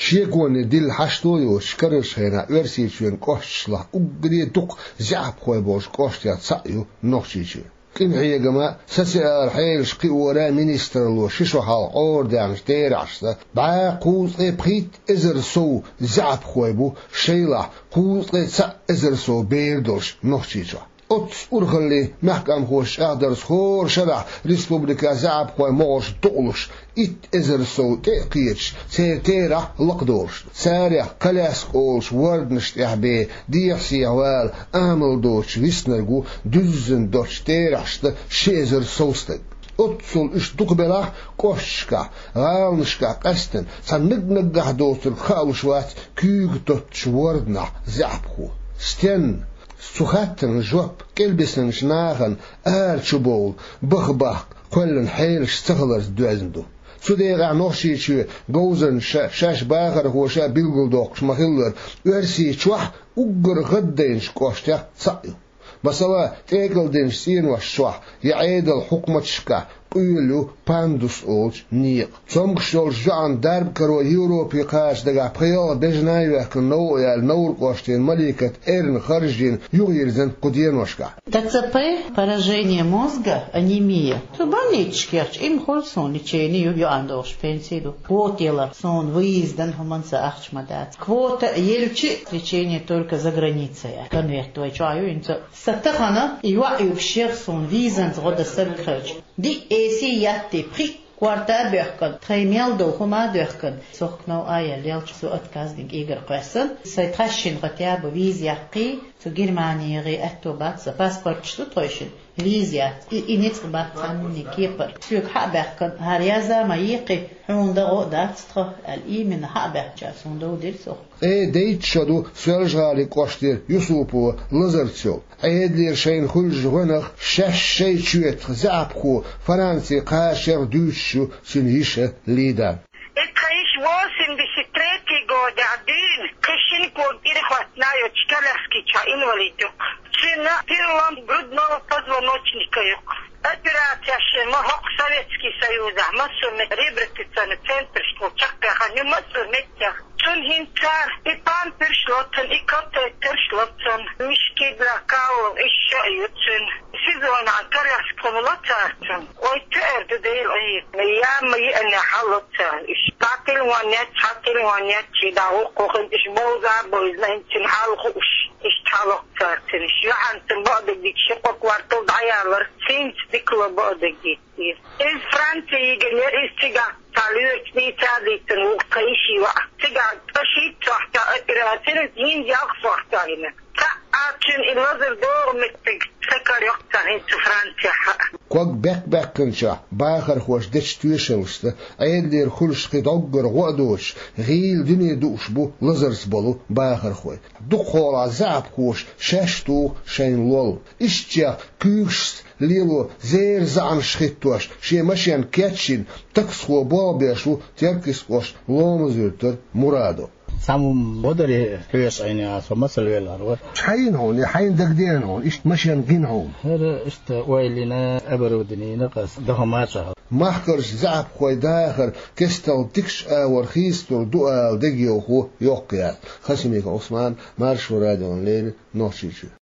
شيكون دل حشتويو شكرش هنا ورسيشين قشلا أقري دق زعب خوي بوش قشتيات سايو نوشيشي كن هي جماعة سسأل حيلش قي ورا مينستر لو شو حال أوردان شتيراشتا بعقوز بخيت إزر سو زعب خوي بو شيلا قوز سا إزر سو بيردوش نوشيشا أتس أرخلي محكم خوش أقدر خور شبع ريسبوبليكا زعب خوي موش دولش إت إزر سو تقيتش سيرتيرا لقدوش سارع كلاس قولش وردنش تحبي ديحسي عوال أعمل دوش ويسنرغو دزن دوش تيراشت شيزر سوستك أتصل إش دقبلا كوشكا غالنشكا قستن سنقنقح دوتر خالشوات كيوك دوتش وردنا زعبخو ستن سخاتن جوب كلبسن شناخن آرشبول بخبخ كلن حيلش تغلر دوزندو سوديغا نوشي شو جوزن شاش باخر هو شا بيلغل دوكش مخيلر ورسي شوح أقر غدينش كوشتا صايو بسوا تيكل دينش سين وشوح يعيد الحكمة شكا قيلو باندوس أولش نيق سمكشول جان درب كرو يوروبي قاش دقا بخيال بجنايوه كنو يال نور قوشتين ملكة إرن خارجين يغيرزن قدين وشكا ТЦП, поражение мозга, анемия. То больнички, им холсон лечение, я андош пенсию. Квотела, сон, выездан, хуманца ахчмадат. Квота, ельчи, лечение только за границей. Конверт, твой чаю, инца. Сатахана, юа юбшер сон, визан, згода саркач. Ди эси ятти, при. Quarta böhken, trämjäl då homa döhken. Socknau aja lelch så utkastning iger qvässen. Sai trashin qatya bo vizjaqi, så Germanieri ettobat, så passport sto trashin. Vizja, init bat sanni kieper. Suk habärken, har jaza ma yiqi, hunda rodat stra, al min habärcha, son do dir so. ديت شدو سولجالي قوشتير يوسوبو لزرتسو ايدلير شين خلج غنخ شش شي تشويت زعبخو فرنسي قاشر دوشو سنهيشة ليدا اتخيش واسن بشتريتي قود عدين خشين كون إرخواتنا يتشكالسكي چا إنواليدو سنة تيرلاند قد نور فضل نوچنكا يق операция шема хок Советский Союз массовый ребритицан центр что чакка ханю массовый тях чун хинцар и пан першлотен и катетер шлотен мишки блакау еще ютен сезон антаряс комулатарчен ой тер дедел ой я мы أنا حلوتا إيش قاتل وانيات شيدا وقوخن إيش موزع بوزنا إنتن حلقوش إيش حلقتارتن إيش يعنتن بعدك ديك شقق وارتو دعيالر سينت ديكلا بعدك ديك إز فرانسي يجنير إز تيجا تعليق نيتا ديتن وقايشي وقت تيجا تشيد تحت أتراتين زين يقصو أحتاجنا كأتشن النظر دور متك سكر يقتن إنتو فرانسي كوك بك كنشا باخر خوش دش تويشلست ايدلير خلش قدقر غودوش غيل دنيا دوش بو لزرس بولو باخر خوي دخول زعب خوش شاشتو شين لول اشتيا كيوشت ليلو زير زعن شخيتوش شي ماشيان كاتشين تكسخو بابيشو تيركسخوش لومزيرتر مرادو سامو مودري كيش عيني اسو مسل ويلار حين هون حين دقدين هون ايش ماشيان جين هون هذا اشت ويلنا ابرودني نقص دهماچا محكرش زعب خوي داخر كستل تكش ورخيستو دوال دقيو خو يوقيا خشميك عثمان مارش ورادون لين نوشيشو